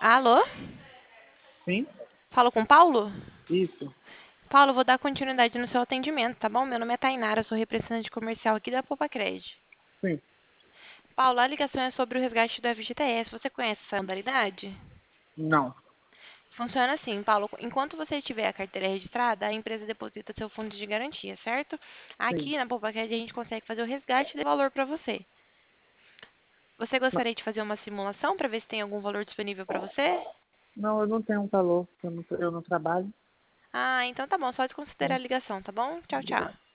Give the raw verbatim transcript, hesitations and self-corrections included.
Alô? Sim? Falo com Paulo? Isso. Paulo, vou dar continuidade no seu atendimento, tá bom? Meu nome é Tainara, sou representante comercial aqui da Popacred. Sim. Paulo, a ligação é sobre o resgate do F G T S. Você conhece essa modalidade? Não. Funciona assim, Paulo. Enquanto você tiver a carteira registrada, a empresa deposita seu fundo de garantia, certo? Sim. Aqui na Popacred a gente consegue fazer o resgate e dar valor para você. Você Não, gostaria de fazer uma simulação para ver se tem algum valor disponível para você? não, eu não tenho um valor, eu não, eu não trabalho. Ah, então tá bom. Só desconsiderar Né? a ligação, tá bom? Tchau, tchau. Obrigado.